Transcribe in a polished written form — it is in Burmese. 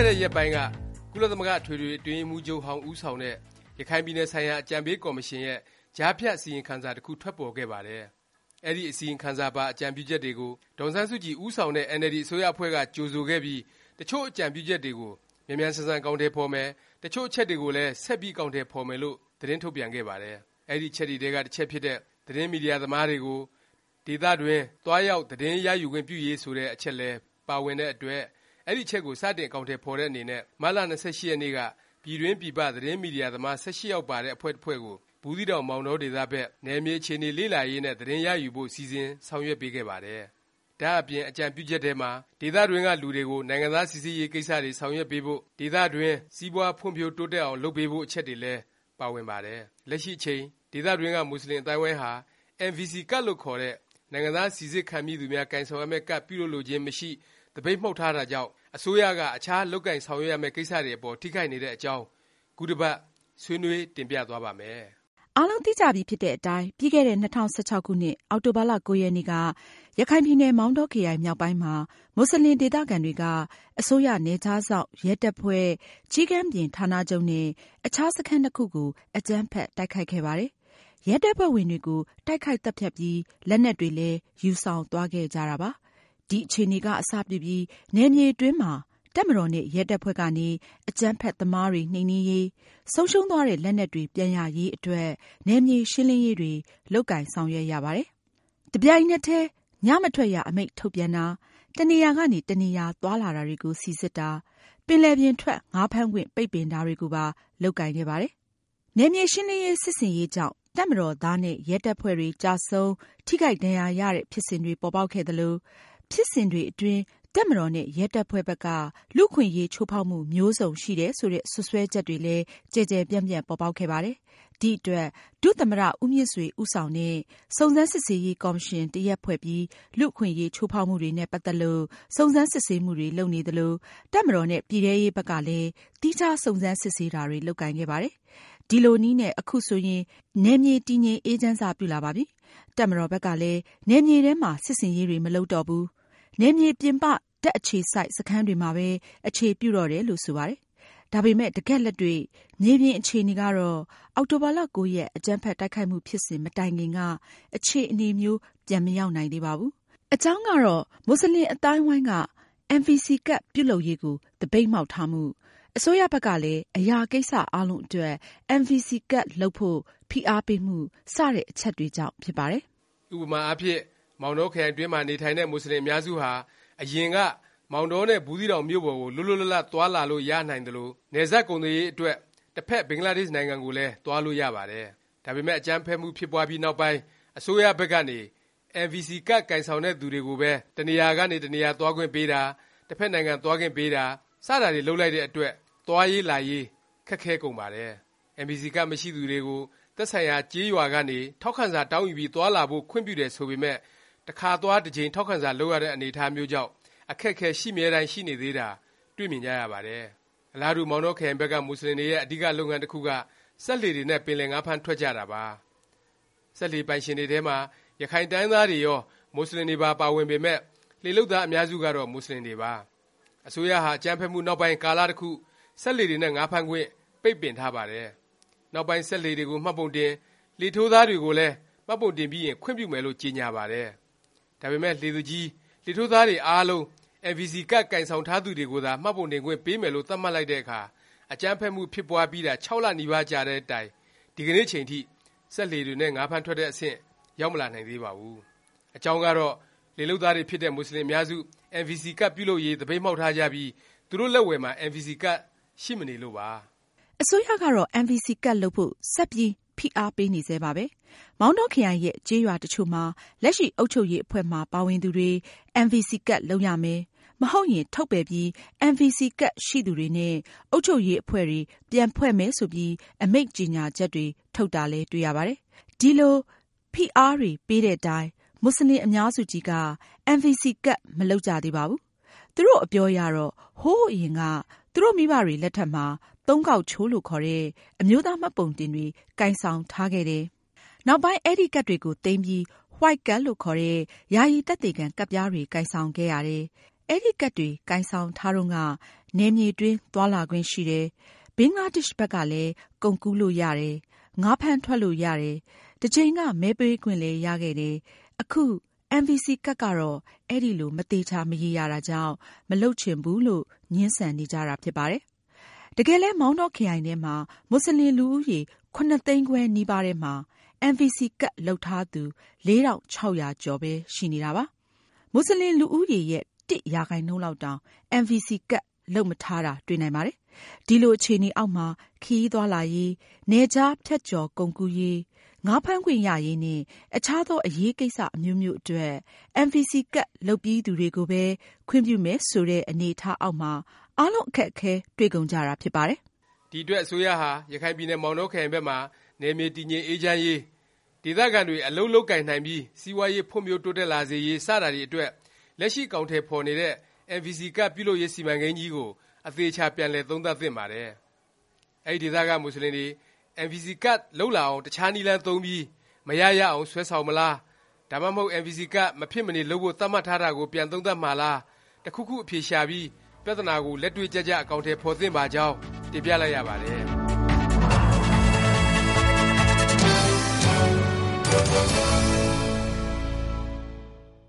တဲ့ရက်ပိုင်းကကုလသမဂ္ဂထွေထွေအတွင်းရေးမှူးချုပ်ဟောင်းဦးဆောင်တဲ့ရခိုင်ပြည်နယ်ဆိုင်ရာအကြံပေးကော်မရှင်ရဲ့ကြားဖြတ်အစီရင်ခံစာတစ်ခုထွက်ပေါ်ခဲ့ပါတယ်။အဲဒီအစီရင်ခံစာပါအကြံပြုချက်တွေကိုဒေါ်အောင်ဆန်းစုကြည်ဦးဆောင်တဲ့ NLD အစိုးရအဖွဲ့ကကြိုဆိုခဲ့ပြီးတချို့အကြံပြုချက်တွေကိုမြန်မြန်ဆန်ဆန်ကောင်တယ်ဖော်မယ်တချို့အချက်တွေကိုလည်းဆက်ပြီးကောင်တယ်ဖော်မယ်လို့သတင်းထုတ်ပြန်ခဲ့ပါတယ်။အဲဒီချက်တွေကတစ်ချက်ဖြစ်တဲ့သတင်းမီဒီယာသမားတွေကိုဒေသတွင်သွားရောက်သတင်းရယူခွင့်ပြုရေးဆိုတဲ့အချက်လည်းပါဝင်တဲ့အတွက်အဲ့ဒီချက်ကိုစတင်ကောင်တယ်ဖော်တဲ့အနေနဲ့မတ်လ28ရက်နေ့ကပြည်တွင်းပြည်ပသတင်းမီဒီယာသမား18ယောက်ပါတဲ့အဖွဲ့တစ်ဖွဲ့ကိုဘူးသီးတောင်မောင်တော်ဒေသဘက်နယ်မြေအခြေအနေလေ့လာရေးနဲ့သတင်းရယူဖို့စီစဉ်ဆောင်ရွက်ပေးခဲ့ပါတယ်။ဒါအပြင်အကြံပြုချက်ထဲမှာဒေသတွင်းကလူတွေကိုနိုင်ငံသားစီစစ်ရေးကိစ္စတွေဆောင်ရွက်ပေးဖို့ဒေသတွင်းစီးပွားဖွံ့ဖြိုးတိုးတက်အောင်လုပ်ပေးဖို့အချက်တွေလည်းပါဝင်ပါတယ်။လက်ရှိအချိန်ဒေသတွင်းကမွတ်စလင်အတိုင်းဝိုင်းဟာ MVC ကတ်လို့ခေါ်တဲ့နိုင်ငံသားစီစစ်ခံမည့်သူများကင်ဆောင်ရမယ့်ကတ်ပြုလုပ်လိုခြင်းမရှိတပိတ်မှုတ်ထားတာကြောင့်အစိုးရကအခြားလုပ်ကင်ဆောင်ရွက်ရမယ့်ကိစ္စတွေအပေါ်ထိခိုက်နေတဲ့အကြောင်းခုတစ်ပတ်ဆွေးနွေးတင်ပြသွားပါမယ်။အားလုံးသိကြပြီဖြစ်တဲ့အတိုင်းပြီးခဲ့တဲ့2016ခုနှစ်အောက်တိုဘာလ9ရက်နေ့ကရခိုင်ပြည်နယ်မောင်တောခရိုင်မြောက်ပိုင်းမှာမွတ်စလင်ဒေသခံတွေကအစိုးရနယ်ခြားစောင့်ရဲတပ်ဖွဲ့ကြီးကမ်းပြင်ဌာနချုပ်နဲ့အခြားစခန်းတစ်ခုကိုအကြမ်းဖက်တိုက်ခိုက်ခဲ့ပါတယ်။ရဲတပ်ဖွဲ့ဝင်တွေကိုတိုက်ခိုက်တပ်ဖြတ်ပြီးလက်နက်တွေလည်းယူဆောင်သွားခဲ့ကြတာပါ။ဒီအခြေအနေကအစပြုပြီးနယ်မြေတွင်းမှာတပ်မတော်နဲ့ရဲတပ်ဖွဲ့ကနေအကြမ်းဖက်သမားတွေနှိမ်နင်းရေးဆုံးရှုံးသွားတဲ့လက်နက်တွေပြန်ရရေးအတွက်နယ်မြေရှင်းလင်းရေးတွေလုပ်ကိုင်ဆောင်ရွက်ရပါတယ်။တပြိုင်နက်တည်းညမထွက်ရအမိန့်ထုတ်ပြန်တာတနေရာကနေတနေရာသွားလာတာတွေကိုစီစစ်တာပင်လယ်ပြင်ထွက်ငါးဖမ်းခွင့်ပိတ်ပင်တာတွေကိုပါလုပ်ကိုင်ခဲ့ပါတယ်။နယ်မြေရှင်းလင်းရေးစစ်ဆင်ရေးကြောင့်တပ်မတော်သားနဲ့ရဲတပ်ဖွဲ့တွေကြာဆုံးထိခိုက်ဒဏ်ရာရတဲ့ဖြစ်စဉ်တွေပေါ်ပေါက်ခဲ့သလိုဖြစ်စဉ်တွေအတွင်းတပ်မတော်နဲ့ရဲတပ်ဖွဲ့ဘက်ကလူ့ခွင့်ရေးချိုးဖောက်မှုမျိုးစုံရှိတယ်ဆိုတဲ့စွပ်စွဲချက်တွေလည်းကြဲကြဲပြန့်ပြန့်ပေါ်ပေါက်ခဲ့ပါတယ်။ဒီအတွက်ဒုသမ္မတဦးမြင့်ဆွေဦးဆောင်တဲ့စုံစမ်းစစ်ဆေးရေးကော်မရှင်တရက်ဖွဲ့ပြီးလူ့ခွင့်ရေးချိုးဖောက်မှုတွေနဲ့ပတ်သက်လို့စုံစမ်းစစ်ဆေးမှုတွေလုပ်နေသလိုတပ်မတော်နဲ့ပြည်ထရေးဘက်ကလည်းတိကျစုံစမ်းစစ်ဆေးတာတွေလုပ်ကိုင်ခဲ့ပါတယ်။ဒီလိုနည်းနဲ့အခုဆိုရင်နယ်မြေတည်ငြိမ်အေးချမ်းစွာပြုလာပါပြီ။တပ်မတော်ဘက်ကလည်းနယ်မြေထဲမှာစစ်ဆင်ရေးတွေမလုပ်တော့ဘူး။နယ်မြေပြင်ပတပ်အခြေစိုက်စခန်းတွေမှာပဲအခြေပြုတော့တယ်လို့ဆိုပါတယ်။ဒါပေမဲ့တကယ့်လက်တွေ့မြေပြင်အခြေအနေကတော့အောက်တိုဘာလ9ရက်အကြမ်းဖက်တိုက်ခိုက်မှုဖြစ်စဉ်မတိုင်ခင်ကအခြေအနေမျိုးပြန်မရောက်နိုင်သေးပါဘူး။အကြောင်းကတော့မွတ်စလင်အတိုင်းဝိုင်းက MVC ကတ်ပြုလုပ်ရေးကိုတပိတ်မှောက်ထားမှုအစိုးရဘက်ကလည်းအရာကိစ္စအလုံးအတွက် MVC ကတ်လုပ်ဖို့ဖိအားပေးမှုစတဲ့အချက်တွေကြောင့်ဖြစ်ပါတယ်။ဥပမာအားဖြင့်မောင်တောခရိုင်တွင်းမှာနေထိုင်တဲ့မွတ်စလင်အများစုဟာအရင်ကမောင်တောနဲ့ဘူးသီးတောင်မြို့ပေါ်ကိုလွတ်လွတ်လပ်လပ်သွားလာလို့ရနိုင်တယ်လို့နယ်စပ်ကုန်သွယ်ရေးအတွက်တစ်ဖက်ဘင်္ဂလားဒေ့ရှ်နိုင်ငံကိုလည်းသွားလို့ရပါတယ်။ဒါပေမဲ့အကြမ်းဖက်မှုဖြစ်ပွားပြီးနောက်ပိုင်းအစိုးရဘက်ကနေ MVC ကတ်ကင်ဆောင်တဲ့သူတွေကိုပဲတနေရာကနေတနေရာသွားခွင့်ပေးတာတစ်ဖက်နိုင်ငံသွားခွင့်ပေးတာစတာတွေလုပ်လိုက်တဲ့အတွက်သွားရေးလာရေးခက်ခဲကုန်ပါတယ်။ MVC ကတ်မရှိသူတွေကိုသက်ဆိုင်ရာကြေးရွာကနေထောက်ခံစာတောင်းယူပြီးသွားလာဖို့ခွင့်ပြုတယ်ဆိုပေမဲ့တစ်ခါသွားတစ်ချိန်ထောက်ခံစာလုပ်ရတဲ့အနေအထားမျိုးကြောင့်အခက်အခဲရှိမြဲတိုင်းရှိနေသေးတာတွေ့မြင်ကြရပါတယ်။အလားတူမောင်တောခရိုင်ဘက်ကမွတ်စလင်တွေရဲ့အဓိကလုပ်ငန်းတစ်ခုကစက်လှေတွေနဲ့ပင်လယ်ငါးဖမ်းထွက်ကြတာပါ။စက်လှေပိုင်ရှင်တွေထဲမှာရခိုင်တိုင်းသားတွေရောမွတ်စလင်တွေပါဝင်ပေမဲ့လှေလုပ်သားအများစုကတော့မွတ်စလင်တွေပါ။အစိုးရဟာအကြမ်းဖက်မှုနောက်ပိုင်းကာလတစ်ခုစက်လှေတွေနဲ့ငါးဖမ်းခွင့်ပိတ်ပင်ထားပါတယ်။နောက်ပိုင်းစက်လှေတွေကိုမှတ်ပုံတင်လှေထိုးသားတွေကိုလည်းမှတ်ပုံတင်ပြီးရင်ခွင့်ပြုမယ်လို့ကြေညာပါတယ်။ဒါပေမဲ့လှေသူကြီးလှေထိုးသားတွေအားလုံးMVC ကတ်ကင်ဆောင်ထားသူတွေကိုသာမှတ်ပုံတင်ခွင့်ပေးမယ်လို့သတ်မှတ်လိုက်တဲ့အခါအကြမ်းဖက်မှုဖြစ်ပွားပြီးတာ6လနီးပါးကြာတဲ့အတိုင်ဒီကနေ့ချိန်ထိစက်လှေတွေနဲ့ငါးဖမ်းထွက်တဲ့အဆင့်ရောက်မလာနိုင်သေးပါဘူး။အကြောင်းကတော့လေလုတ်သားတွေဖြစ်တဲ့မွတ်စလင်အများစု MVC ကတ်ပြုလုပ်ရေးတပိတ်မှောက်ထားကြပြီးသူတို့လက်ဝယ်မှာ MVC ကတ်ရှိမနေလို့ပါ။အစိုးရကတော့ MVC ကတ်လုပ်ဖို့ဆက်ပြီးဖိအားပေးနေသေးပါပဲ။မောင်တောခရိုင်ရဲ့ကျေးရွာတချို့မှာလက်ရှိအုပ်ချုပ်ရေးအဖွဲ့မှာပါဝင်သူတွေ MVC ကတ်လုပ်ရမယ်မဟုတ်ရင်ထုတ်ပယ်ပြီး MVC ကတ်ရှိသူတွေနဲ့အုပ်ချုပ်ရေးအဖွဲ့တွေပြန်ဖွဲ့မယ်ဆိုပြီးအမိန့်ကြေညာချက်တွေထုတ်တာလဲတွေ့ရပါတယ်။ဒီလိုဖိအားတွေပေးတဲ့တိုင်မွတ်စလင်အများစုကြီးက MVC ကတ်မလုပ်ကြသေးပါဘူး။သူတို့အပြောရတော့ဟိုးအရင်ကသူတို့မိဘတွေလက်ထက်မှာသုံးကောက်ချိုးလို့ခေါ်တဲ့အမျိုးသားမှတ်ပုံတင်တွေကင်ဆောင်ထားခဲ့တယ်။နောက်ပိုင်းအဲ့ဒီကတ်တွေကိုသိမ်းပြီး white ကတ်လို့ခေါ်တဲ့ယာယီသက်သေခံကတ်ပြားတွေကင်ဆောင်ခဲ့ရတယ်။အဲ့ဒီကတ်တွေကင်ဆောင်ထားတော့ကနယ်မြေတွင်းသွားလာခွင့်ရှိတယ်။ ဘင်္ဂလားဒေ့ရှ်ဘက်ကလည်းကုန်ကူးလို့ရတယ်။ ငါးဖမ်းထွက်လို့ရတယ်။ တစ်ချိန်ကမဲပေးခွင့်လည်းရခဲ့တယ်။ အခု NVC ကတ်ကတော့ အဲဒီလိုမသေချာမရေရာတာကြောင့်မလုပ်ချင်ဘူးလို့ငြင်းဆန်နေကြတာဖြစ်ပါတယ်။ တကယ်လည်းမောင်တောခရိုင်ထဲမှာမွတ်ဆလင်လူဦးရေ 7 သိန်းခွဲနီးပါးထဲမှာNVC ကတ်လုပ်ထားသူ 4,600 ကျော်ပဲရှိနေတာပါ။ မွတ်ဆလင်လူဦးရေရဲ့ 1% လောက်တောင်NVC ကတ်လုပ်မထားတာတွေ့နိုင်ပါတယ်။ ဒီလိုအခြေအနေအောက်မှာခရီးသွားလာရေး၊ နယ်ခြားဖြတ်ကျော်ကုန်ကူးရေး၊ ငါးဖမ်းခွင့်ရရေးနဲ့အခြားသောအရေးကိစ္စအမျိုးမျိုးအတွက်NVC ကတ်လုပ်ပြီးသူတွေကိုပဲခွင့်ပြုမယ်ဆိုတဲ့အနေအထားအောက်မှာအားလုံးအခက်အခဲတွေ့ကုန်ကြတာဖြစ်ပါတယ်။ဒီအတွက်အစိုးရဟာရခိုင်ပြည်နယ်မောင်တောခရိုင်ဘက်မှာနယ်မြေတည်ငြိမ်အေးချမ်းရေး၊ဒေသခံတွေအလုပ်လုပ်ကိုင်နိုင်ပြီးစီးပွားရေးဖွံ့ဖြိုးတိုးတက်လာစေရေးစတာတွေအတွက်လက်ရှိအကောင်အထည်ဖော်နေတဲ့NVC ကတ်ပြုလုပ်ရေးစီမံကိန်းကြီးကိုအသေအခြာပြန်လည်သုံးသပ်သင့်ပါတယ်။အဲဒီဒေသကမွတ်ဆလင်တွေNVC ကတ်လုပ်လာအောင်တခြားနည်းလမ်းသုံးပြီးမရအောင်ဆွဲဆောင်မလား၊ဒါမှမဟုတ်NVC ကတ်မဖြစ်မနေလုပ်ဖို့သတ်မှတ်ထားတာကိုပြန်သုံးသပ်မှာလားတစ်ခုခုအဖြေရှာပြီးပြဿနာကိုလက်တွေ့ကျကျအကောင်အထည်ဖော်သင့်ပါကြောင်းတင်ပြလိုက်ရပါတယ်။